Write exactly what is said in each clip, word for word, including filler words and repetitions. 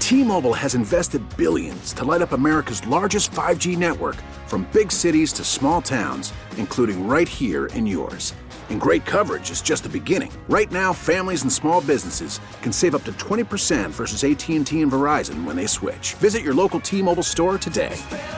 T-Mobile has invested billions to light up America's largest five G network, from big cities to small towns, including right here in yours. And great coverage is just the beginning. Right now, families and small businesses can save up to twenty percent versus A T and T and Verizon when they switch. Visit your local T-Mobile store today.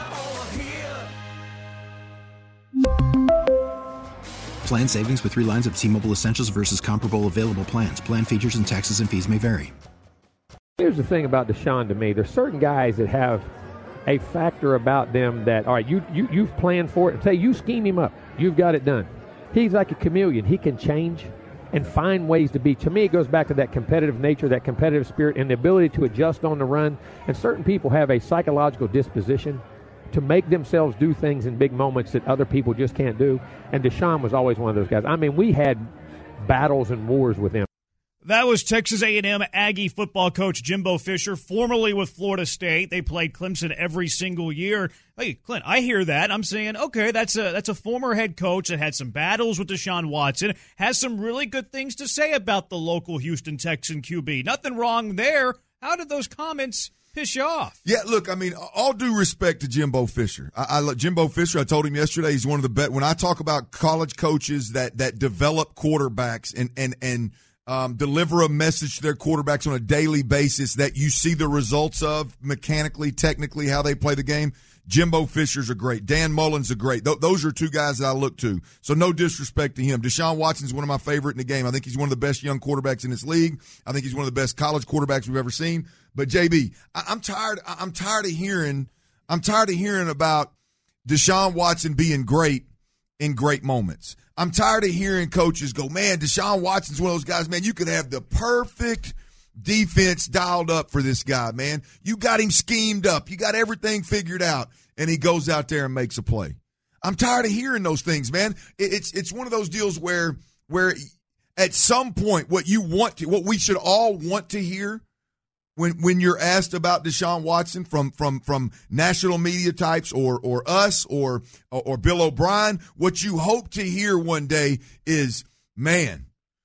Plan savings with three lines of T-Mobile Essentials versus comparable available plans. Plan features and taxes and fees may vary. Here's the thing about Deshaun to me. There's certain guys that have a factor about them that, all right, you, you, you've planned for it. Say you scheme him up. You've got it done. He's like a chameleon. He can change and find ways to be. To me, it goes back to that competitive nature, that competitive spirit, and the ability to adjust on the run. And certain people have a psychological disposition to make themselves do things in big moments that other people just can't do. And Deshaun was always one of those guys. I mean, we had battles and wars with him. That was Texas A and M Aggie football coach Jimbo Fisher, formerly with Florida State. They played Clemson every single year. Hey, Clint, I hear that. I'm saying, okay, that's a that's a former head coach that had some battles with Deshaun Watson, has some really good things to say about the local Houston Texan Q B. Nothing wrong there. How did those comments piss you off? Yeah, look, I mean, all due respect to Jimbo Fisher. I, I look, Jimbo Fisher, I told him yesterday, he's one of the best. When I talk about college coaches that that develop quarterbacks and and and um, deliver a message to their quarterbacks on a daily basis that you see the results of mechanically, technically, how they play the game, Jimbo Fisher's are great. Dan Mullen's are great. Th- those are two guys that I look to. So no disrespect to him. Deshaun Watson's one of my favorite in the game. I think he's one of the best young quarterbacks in this league. I think he's one of the best college quarterbacks we've ever seen. But J B, I- I'm tired. I- I'm tired of hearing. I'm tired of hearing about Deshaun Watson being great in great moments. I'm tired of hearing coaches go, man, Deshaun Watson's one of those guys, man, you could have the perfect defense dialed up for this guy, man. You got him schemed up. You got everything figured out, and he goes out there and makes a play. I'm tired of hearing those things, man. It's it's one of those deals where where at some point what you want to, what we should all want to hear when when you're asked about Deshaun Watson from from from national media types or or us or or, or Bill O'Brien, what you hope to hear one day is, man,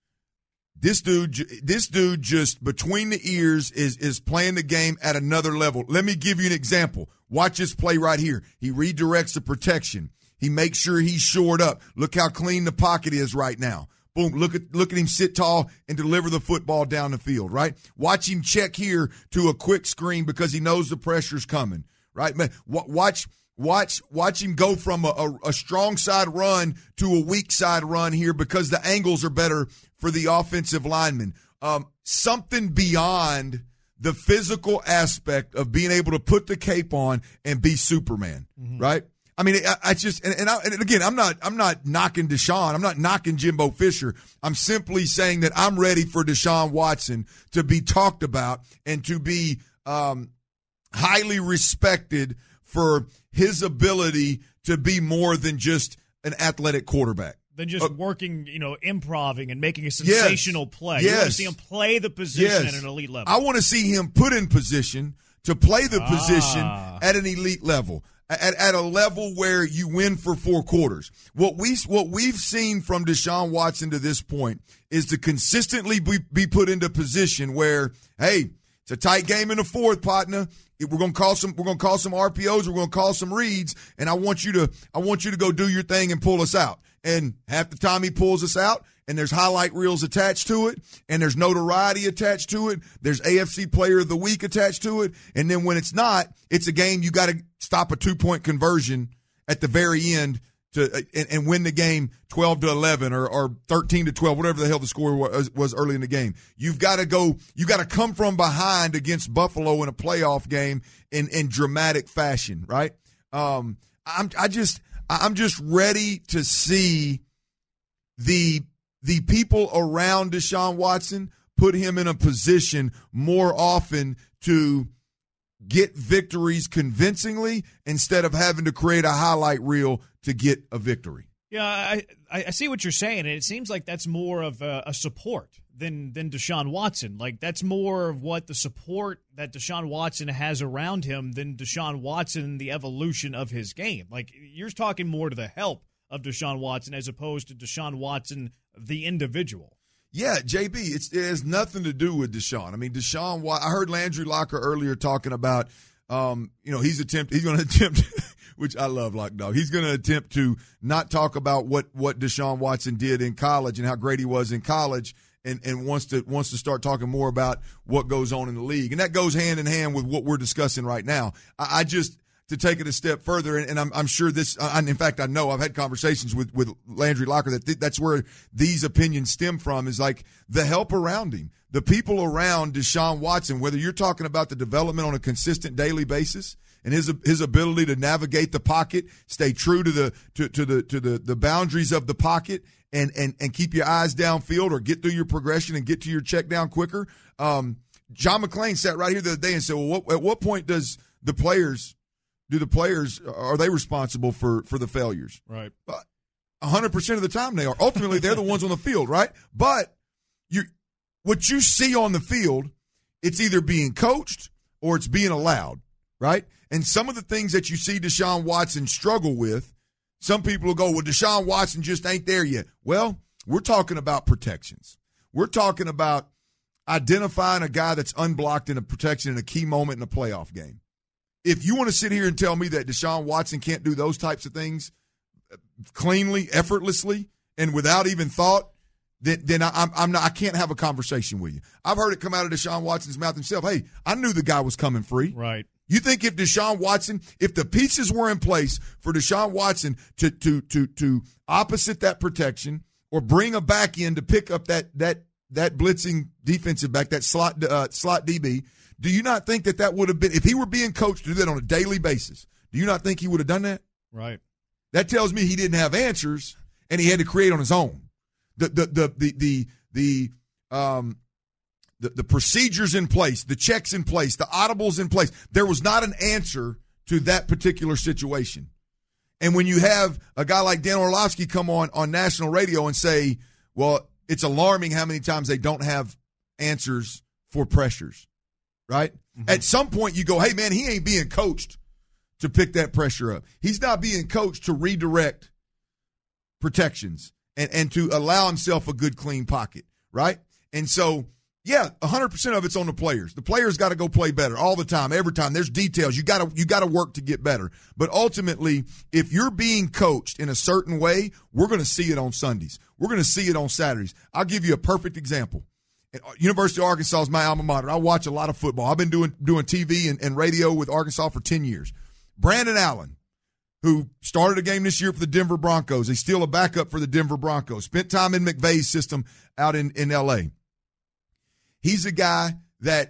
This dude, this dude just between the ears is is playing the game at another level. Let me give you an example. Watch this play right here. He redirects the protection. He makes sure he's shored up. Look how clean the pocket is right now. Boom, look at look at him sit tall and deliver the football down the field, right? Watch him check here to a quick screen because he knows the pressure's coming, right? Man, watch Watch watch him go from a, a, a strong side run to a weak side run here because the angles are better for the offensive lineman. Um, something beyond the physical aspect of being able to put the cape on and be Superman, mm-hmm. right? I mean, I, I just and, and, I, and again, I'm not I'm not knocking Deshaun. I'm not knocking Jimbo Fisher. I'm simply saying that I'm ready for Deshaun Watson to be talked about and to be um, highly respected for his ability to be more than just an athletic quarterback. Than just uh, working, you know, improving and making a sensational yes, play. Yes. You want to see him play the position yes. at an elite level. I want to see him put in position to play the ah. position at an elite level, at, at a level where you win for four quarters. What, we, what we've seen from Deshaun Watson to this point is to consistently be, be put into position where, hey, it's a tight game in the fourth, partner. We're gonna call some. We're gonna call some R P Os. We're gonna call some reads, and I want you to. I want you to go do your thing and pull us out. And half the time he pulls us out, and there's highlight reels attached to it, and there's notoriety attached to it. There's A F C Player of the Week attached to it, and then when it's not, it's a game you got to stop a two point conversion at the very end to and, and win the game twelve to eleven or, or thirteen to twelve, whatever the hell the score was, was early in the game. You've got to go, you got to come from behind against Buffalo in a playoff game in, in dramatic fashion, right? Um, I'm, I just, I'm just ready to see the, the people around Deshaun Watson put him in a position more often to get victories convincingly instead of having to create a highlight reel to get a victory. Yeah, I I see what you're saying, and it seems like that's more of a, a support than than Deshaun Watson. Like, that's more of what the support that Deshaun Watson has around him than Deshaun Watson, the evolution of his game. Like, you're talking more to the help of Deshaun Watson as opposed to Deshaun Watson, the individual. Yeah, J B, it's, it has nothing to do with Deshaun. I mean, Deshaun, I heard Landry Locker earlier talking about, um, you know, he's attempt, he's going to attempt, which I love, Lock Dog. He's going to attempt to not talk about what, what Deshaun Watson did in college and how great he was in college, and, and wants to wants to start talking more about what goes on in the league. And that goes hand in hand with what we're discussing right now. I, I just, to take it a step further, and, and I'm, I'm sure this, uh, in fact, I know I've had conversations with, with Landry Locker that th- that's where these opinions stem from, is like the help around him, the people around Deshaun Watson, whether you're talking about the development on a consistent daily basis and his his ability to navigate the pocket, stay true to the to, to the to the, the boundaries of the pocket, and, and and keep your eyes downfield or get through your progression and get to your check down quicker. Um, John McClain sat right here the other day and said, well, what, at what point does the players Do the players, are they responsible for, for the failures? Right. one hundred percent of the time they are. Ultimately, they're the ones on the field, right? But you, what you see on the field, it's either being coached or it's being allowed, right? And some of the things that you see Deshaun Watson struggle with, some people will go, well, Deshaun Watson just ain't there yet. Well, we're talking about protections. We're talking about identifying a guy that's unblocked in a protection in a key moment in a playoff game. If you want to sit here and tell me that Deshaun Watson can't do those types of things cleanly, effortlessly, and without even thought, then, then I, I'm, I'm not, I can't have a conversation with you. I've heard it come out of Deshaun Watson's mouth himself. Hey, I knew the guy was coming free. Right. You think if Deshaun Watson, if the pieces were in place for Deshaun Watson to to to to opposite that protection or bring a back in to pick up that that that blitzing defensive back, that slot uh, slot D B, do you not think that that would have been, if he were being coached to do that on a daily basis, do you not think he would have done that? Right. That tells me he didn't have answers and he had to create on his own. The the the the the the um the, the procedures in place, the checks in place, the audibles in place. There was not an answer to that particular situation. And when you have a guy like Dan Orlovsky come on on national radio and say, well, it's alarming how many times they don't have answers for pressures, right? Mm-hmm. At some point you go, hey, man, he ain't being coached to pick that pressure up. He's not being coached to redirect protections and, and to allow himself a good, clean pocket, right? And so, yeah, one hundred percent of it's on the players. The players got to go play better all the time, every time. There's details. You got to you got to work to get better. But ultimately, if you're being coached in a certain way, we're going to see it on Sundays. We're going to see it on Saturdays. I'll give you a perfect example. University of Arkansas is my alma mater. I watch a lot of football. I've been doing doing T V and, and radio with Arkansas for ten years. Brandon Allen, who started a game this year for the Denver Broncos. He's still a backup for the Denver Broncos. Spent time in McVay's system out in, in L A. He's a guy that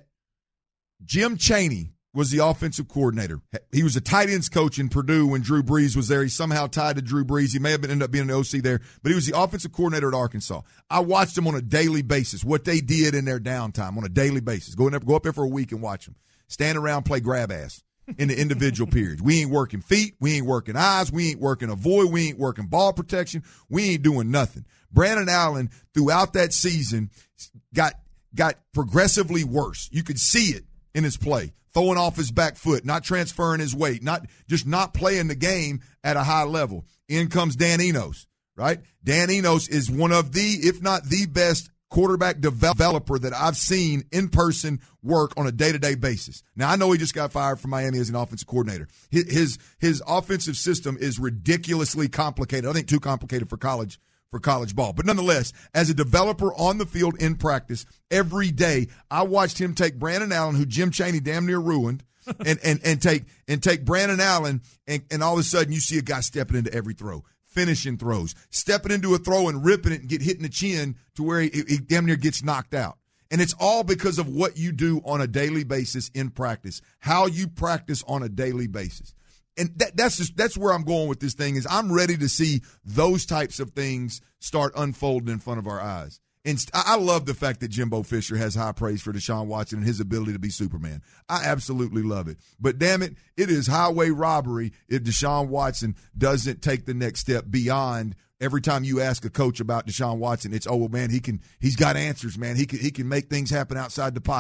Jim Chaney was the offensive coordinator. He was a tight ends coach in Purdue when Drew Brees was there. He's somehow tied to Drew Brees. He may have been, ended up being an O C there, but he was the offensive coordinator at Arkansas. I watched him on a daily basis, what they did in their downtime on a daily basis. Go, in there, go up there for a week and watch them. Stand around, play grab ass in the individual periods. We ain't working feet. We ain't working eyes. We ain't working avoid. We ain't working ball protection. We ain't doing nothing. Brandon Allen, throughout that season, got got progressively worse. You could see it in his play. Throwing off his back foot, not transferring his weight, not just not playing the game at a high level. In comes Dan Enos, right? Dan Enos is one of the, if not the best quarterback developer that I've seen in person work on a day-to-day basis. Now, I know he just got fired from Miami as an offensive coordinator. His his, his offensive system is ridiculously complicated. I think too complicated for college for college ball. But nonetheless, as a developer on the field in practice, every day I watched him take Brandon Allen, who Jim Chaney damn near ruined, and and and take and take Brandon Allen, and, and all of a sudden you see a guy stepping into every throw, finishing throws, stepping into a throw and ripping it and get hit in the chin to where he, he damn near gets knocked out. And it's all because of what you do on a daily basis in practice, how you practice on a daily basis. And that, that's just, that's where I'm going with this thing is I'm ready to see those types of things start unfolding in front of our eyes. And I love the fact that Jimbo Fisher has high praise for Deshaun Watson and his ability to be Superman. I absolutely love it. But damn it, it is highway robbery if Deshaun Watson doesn't take the next step beyond every time you ask a coach about Deshaun Watson, it's, oh, well, man, he can, he's got answers, man. He can, he can make things happen outside the pocket.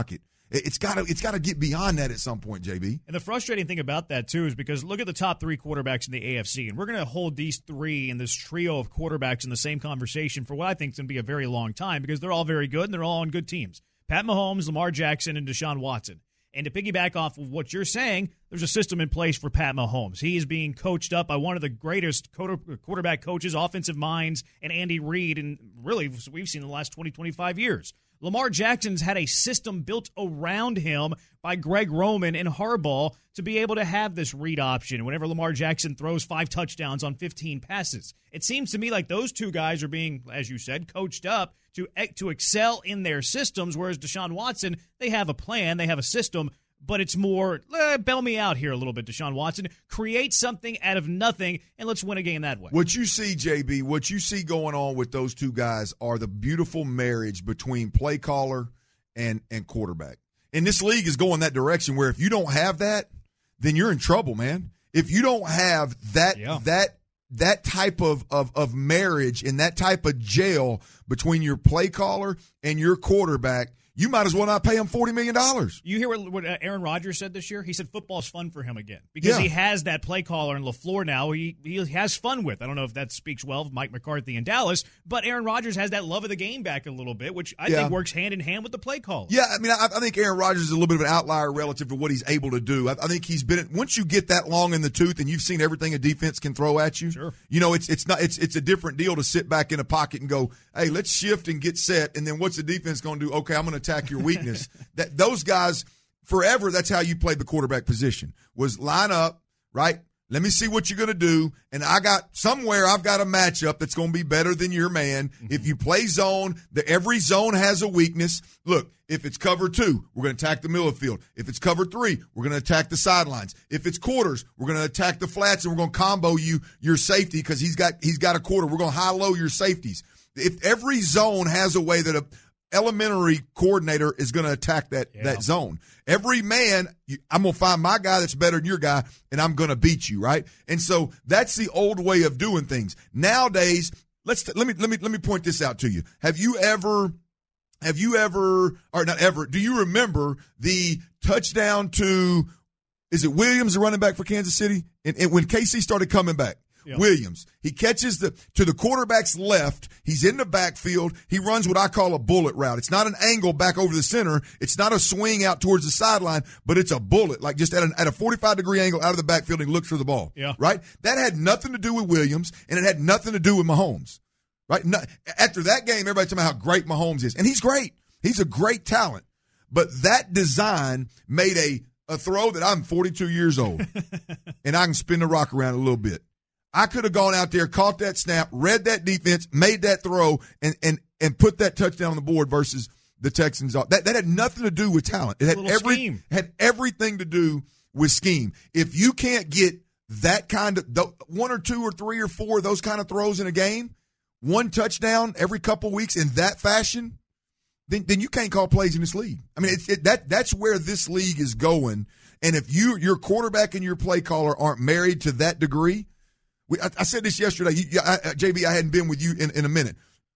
It's got to it's got to get beyond that at some point, J B. And the frustrating thing about that, too, is because look at the top three quarterbacks in the A F C, and we're going to hold these three in this trio of quarterbacks in the same conversation for what I think is going to be a very long time because they're all very good and they're all on good teams. Pat Mahomes, Lamar Jackson, and Deshaun Watson. And to piggyback off of what you're saying, there's a system in place for Pat Mahomes. He is being coached up by one of the greatest quarterback coaches, offensive minds, and Andy Reid, and really we've seen in the last twenty, twenty-five years. Lamar Jackson's had a system built around him by Greg Roman and Harbaugh to be able to have this read option whenever Lamar Jackson throws five touchdowns on fifteen passes. It seems to me like those two guys are being, as you said, coached up to to excel in their systems, whereas Deshaun Watson, they have a plan, they have a system, but it's more, eh, bail me out here a little bit, Deshaun Watson. Create something out of nothing, and let's win a game that way. What you see, J B, what you see going on with those two guys are the beautiful marriage between play caller and, and quarterback. And this league is going that direction where if you don't have that, then you're in trouble, man. If you don't have that yeah. that that type of, of, of marriage and that type of gel between your play caller and your quarterback, you might as well not pay him forty million dollars. You hear what, what Aaron Rodgers said this year? He said football's fun for him again because yeah. he has that play caller in LaFleur now he, he has fun with. I don't know if that speaks well of Mike McCarthy in Dallas, but Aaron Rodgers has that love of the game back a little bit, which I yeah. think works hand in hand with the play caller. Yeah, I mean, I, I think Aaron Rodgers is a little bit of an outlier relative to what he's able to do. I, I think he's been – once you get that long in the tooth and you've seen everything a defense can throw at you, sure. you know, it's it's not it's it's a different deal to sit back in a pocket and go, hey, let's shift and get set, and then what's the defense going to do? Okay, I'm going to attack your weakness. That those guys forever, that's how you played the quarterback position, was line up, right? Let me see what you're going to do, and I got somewhere I've got a matchup that's going to be better than your man. Mm-hmm. If you play zone, the every zone has a weakness. Look, if it's cover two, we're going to attack the middle of the field. If it's cover three, we're going to attack the sidelines. If it's quarters, we're going to attack the flats, and we're going to combo you your safety because he's got he's got a quarter. We're going to high-low your safeties. If every zone has a way that a elementary coordinator is going to attack that, yeah. that zone. Every man, you, I'm going to find my guy that's better than your guy, and I'm going to beat you, right? And so that's the old way of doing things. Nowadays, let's let me let me let me point this out to you. Have you ever have you ever or not ever, do you remember the touchdown to is it Williams, the running back for Kansas City? And, and when K C started coming back, Yep. Williams, he catches the to the quarterback's left. He's in the backfield. He runs what I call a bullet route. It's not an angle back over the center. It's not a swing out towards the sideline, but it's a bullet, like just at, an, at a forty-five degree angle out of the backfield. And he looks for the ball. Yeah. Right? That had nothing to do with Williams, and it had nothing to do with Mahomes. Right? No, after that game, everybody talking about how great Mahomes is, and he's great. He's a great talent. But that design made a a throw that I'm forty-two years old, and I can spin the rock around a little bit. I could have gone out there, caught that snap, read that defense, made that throw, and and and put that touchdown on the board versus the Texans. That that had nothing to do with talent. It had every scheme. had everything to do with scheme. If you can't get that kind of one or two or three or four of those kind of throws in a game, one touchdown every couple weeks in that fashion, then then you can't call plays in this league. I mean, it's, it, that that's where this league is going. And if you your quarterback and your play caller aren't married to that degree. We, I, I said this yesterday. You, I, J B, I hadn't been with you in, in a minute.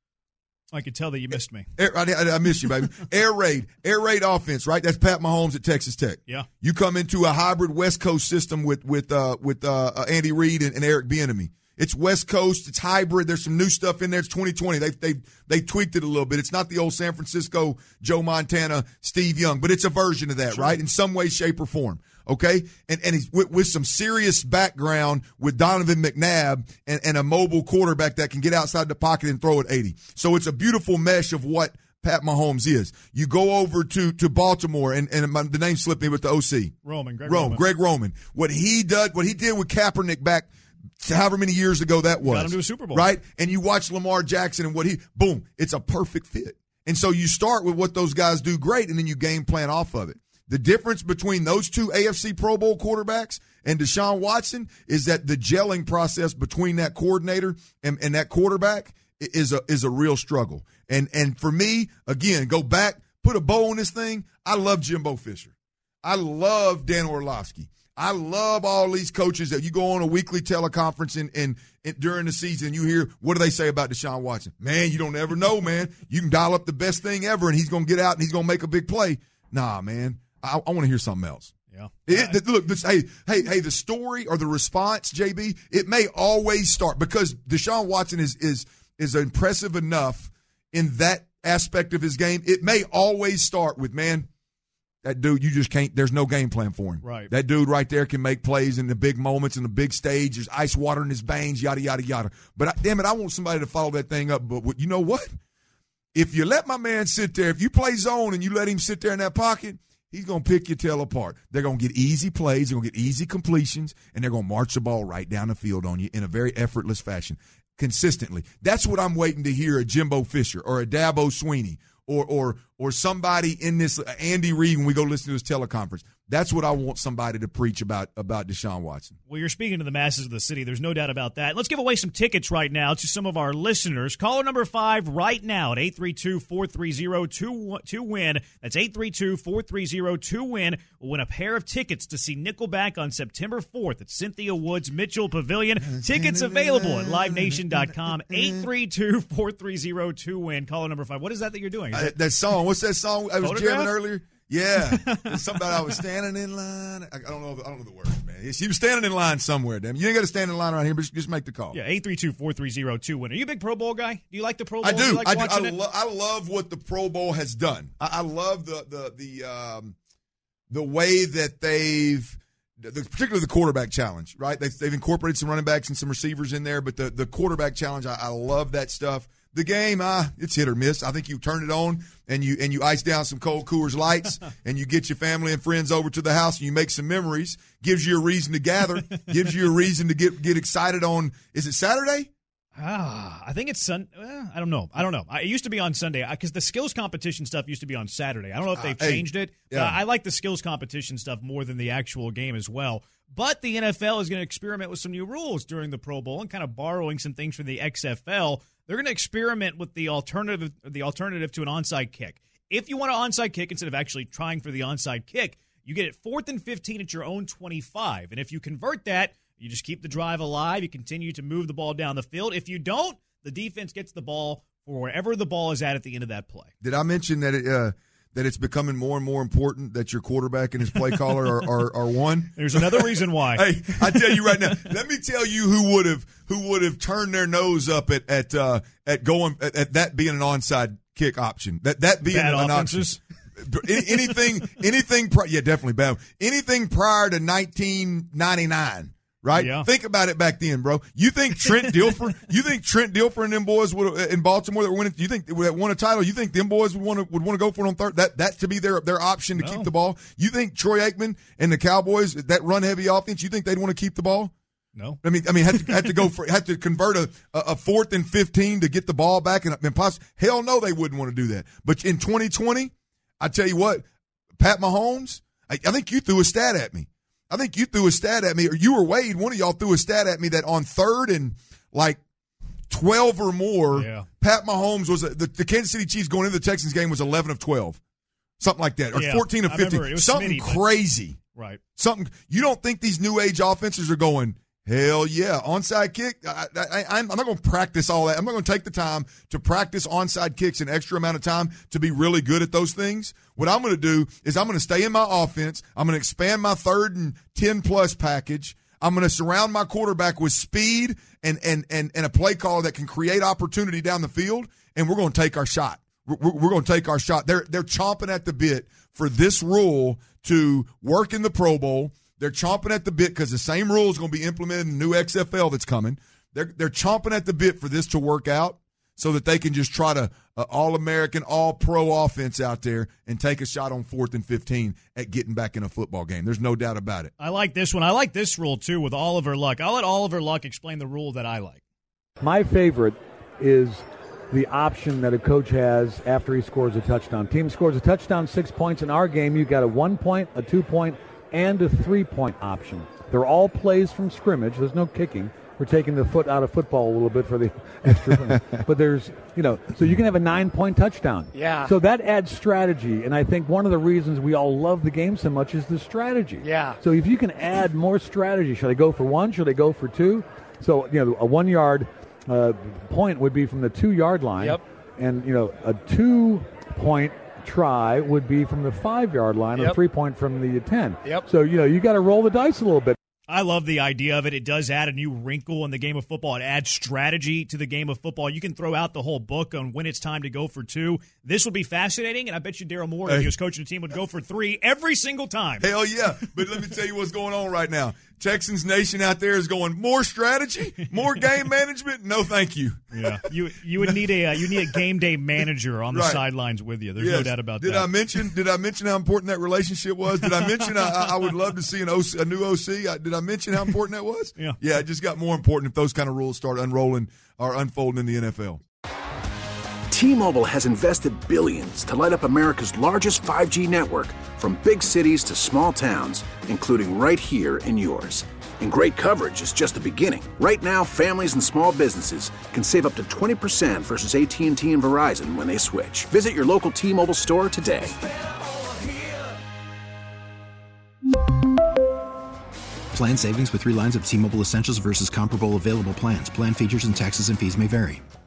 I could tell that you missed me. Air, I, I, I missed you, baby. Air raid. Air raid offense, right? That's Pat Mahomes at Texas Tech. Yeah. You come into a hybrid West Coast system with with uh, with uh, Andy Reid and, and Eric Bieniemy. It's West Coast. It's hybrid. There's some new stuff in there. It's twenty twenty. They they they tweaked it a little bit. It's not the old San Francisco Joe Montana Steve Young, but it's a version of that, sure. right? In some way, shape, or form. Okay, and and he's with, with some serious background with Donovan McNabb and, and a mobile quarterback that can get outside the pocket and throw at eighty. So it's a beautiful mesh of what Pat Mahomes is. You go over to to Baltimore, and and my, the name slipped me with the O C. Roman, Greg Rome, Roman. Greg Roman. What he did, what he did with Kaepernick back however many years ago that was. Got him to a Super Bowl. Right? And you watch Lamar Jackson and what he, boom, it's a perfect fit. And so you start with what those guys do great, and then you game plan off of it. The difference between those two A F C Pro Bowl quarterbacks and Deshaun Watson is that the gelling process between that coordinator and, and that quarterback is a is a real struggle. And and for me, again, go back, put a bow on this thing. I love Jimbo Fisher. I love Dan Orlovsky. I love all these coaches that you go on a weekly teleconference and, and, and during the season and you hear, what do they say about Deshaun Watson? Man, you don't ever know, man. You can dial up the best thing ever, and he's going to get out and he's going to make a big play. Nah, man, I, I want to hear something else. Yeah. It, it, look, this, hey, hey, hey, the story or the response, J B, it may always start because Deshaun Watson is is is impressive enough in that aspect of his game. It may always start with, man, that dude, you just can't, there's no game plan for him. Right. That dude right there can make plays in the big moments, in the big stage. There's ice water in his veins, yada, yada, yada. But, I, damn it, I want somebody to follow that thing up. But you know what? If you let my man sit there, if you play zone and you let him sit there in that pocket, he's going to pick your tail apart. They're going to get easy plays. They're going to get easy completions, and they're going to march the ball right down the field on you in a very effortless fashion, consistently. That's what I'm waiting to hear a Jimbo Fisher or a Dabo Sweeney or or or somebody in this, uh, Andy Reid, when we go listen to his teleconference. That's what I want somebody to preach about about Deshaun Watson. Well, you're speaking to the masses of the city. There's no doubt about that. Let's give away some tickets right now to some of our listeners. Caller number five right now at eight three two, four three zero, two win. That's eight three two, four three zero, two win. We'll win a pair of tickets to see Nickelback on September fourth at Cynthia Woods Mitchell Pavilion. Tickets available at live nation dot com. eight three two, four three zero, two win. Caller number five. What is that that you're doing? Uh, that song. What's that song I was Photograph? jamming earlier? Yeah, it's something about I was standing in line. I, I don't know. I don't know the words, man. She was standing in line somewhere. Damn, you ain't got to stand in line around here, but just make the call. Yeah, eight three two, four three zero, two win. Are you a big Pro Bowl guy? Do you like the Pro Bowl? I do. do you like I do. watching I, it? lo- I love what the Pro Bowl has done. I, I love the the the um, the way that they've, the, particularly the quarterback challenge. Right? They've, they've incorporated some running backs and some receivers in there, but the the quarterback challenge, I, I love that stuff. The game, uh, it's hit or miss. I think you turn it on and you and you ice down some cold Coors Lights and you get your family and friends over to the house and you make some memories. Gives you a reason to gather. Gives you a reason to get get excited on. Is it Saturday? Ah, I think it's Sun. Eh, I don't know. I don't know. I, it used to be on Sunday because the skills competition stuff used to be on Saturday. I don't know if they've uh, hey, changed it. Yeah. Uh, I like the skills competition stuff more than the actual game as well. But the N F L is going to experiment with some new rules during the Pro Bowl and kind of borrowing some things from the X F L. They're going to experiment with the alternative, the alternative to an onside kick. If you want an onside kick instead of actually trying for the onside kick, you get it fourth and fifteen at your own twenty-five. And if you convert that, you just keep the drive alive. You continue to move the ball down the field. If you don't, the defense gets the ball for wherever the ball is at at the end of that play. Did I mention that it, uh, that it's becoming more and more important that your quarterback and his play caller are, are, are one? There's another reason why. Hey, I tell you right now. Let me tell you who would have who would have turned their nose up at at uh, at going at, at that being an onside kick option. That that being Bad an offenses. option. Anything anything pri- yeah definitely bad. Anything prior to nineteen ninety-nine. Right? Yeah. Think about it back then, bro. You think Trent Dilfer, you think Trent Dilfer and them boys would in Baltimore that were winning, you think that won a title, you think them boys would want to would want to go for it on third? That that to be their their option to No. keep the ball. You think Troy Aikman and the Cowboys, that run heavy offense, you think they'd want to keep the ball? No. I mean, I mean, had to had to go for had to convert a, a fourth and fifteen to get the ball back, and, and poss- hell no, they wouldn't want to do that. But in twenty twenty, I tell you what, Pat Mahomes, I, I think you threw a stat at me. I think you threw a stat at me, or you or Wade, one of y'all threw a stat at me that on third and like twelve or more, Yeah. Pat Mahomes was a, the, the Kansas City Chiefs going into the Texans game was eleven of twelve, something like that, or Yeah, fourteen of I fifteen, remember. It was something Smitty, but- crazy. Right. Something you don't think these new age offenses are going, hell yeah, onside kick. I, I, I'm, I'm not going to practice all that. I'm not going to take the time to practice onside kicks an extra amount of time to be really good at those things. What I'm going to do is I'm going to stay in my offense. I'm going to expand my third and ten plus package. I'm going to surround my quarterback with speed and and and and a play caller that can create opportunity down the field, and we're going to take our shot. We're, we're going to take our shot. They're they're chomping at the bit for this rule to work in the Pro Bowl. They're chomping at the bit because the same rule is going to be implemented in the new X F L that's coming. They're they're chomping at the bit for this to work out so that they can just try to uh, all-American, all-pro offense out there and take a shot on fourth and fifteen at getting back in a football game. There's no doubt about it. I like this one. I like this rule, too, with Oliver Luck. I'll let Oliver Luck explain the rule that I like. My favorite is the option that a coach has after he scores a touchdown. Team scores a touchdown, six points. In our game, you got a one-point, a two-point, and a three-point option. They're all plays from scrimmage. There's no kicking. We're taking the foot out of football a little bit for the extra point. But there's, you know, so you can have a nine-point touchdown. Yeah. So that adds strategy, and I think one of the reasons we all love the game so much is the strategy. Yeah. So if you can add more strategy, should I go for one? Should I go for two? So, you know, a one-yard uh, point would be from the two-yard line. Yep. And, you know, a two-point try would be from the five-yard line, Yep. or three-point from the ten. Yep. So, you know, you got to roll the dice a little bit. I love the idea of it. It does add a new wrinkle in the game of football. It adds strategy to the game of football. You can throw out the whole book on when it's time to go for two. This would be fascinating, and I bet you Daryl Moore, if he was coaching the team, would go for three every single time. Hell yeah. But let me tell you what's going on right now. Texans Nation out there is going, more strategy, more game management? No, thank you. Yeah, you you would need a uh, you need a game day manager on the Right. sidelines with you. There's Yes. no doubt about did that. I mention? Did I mention how important that relationship was? Did I mention I, I would love to see an O C, a new O C? I, did I mention how important that was? Yeah. Yeah, it just got more important if those kind of rules start unrolling or unfolding in the N F L. T-Mobile has invested billions to light up America's largest five G network, from big cities to small towns, including right here in yours. And great coverage is just the beginning. Right now, families and small businesses can save up to twenty percent versus A T and T and Verizon when they switch. Visit your local T-Mobile store today. Plan savings with three lines of T-Mobile Essentials versus comparable available plans. Plan features and taxes and fees may vary.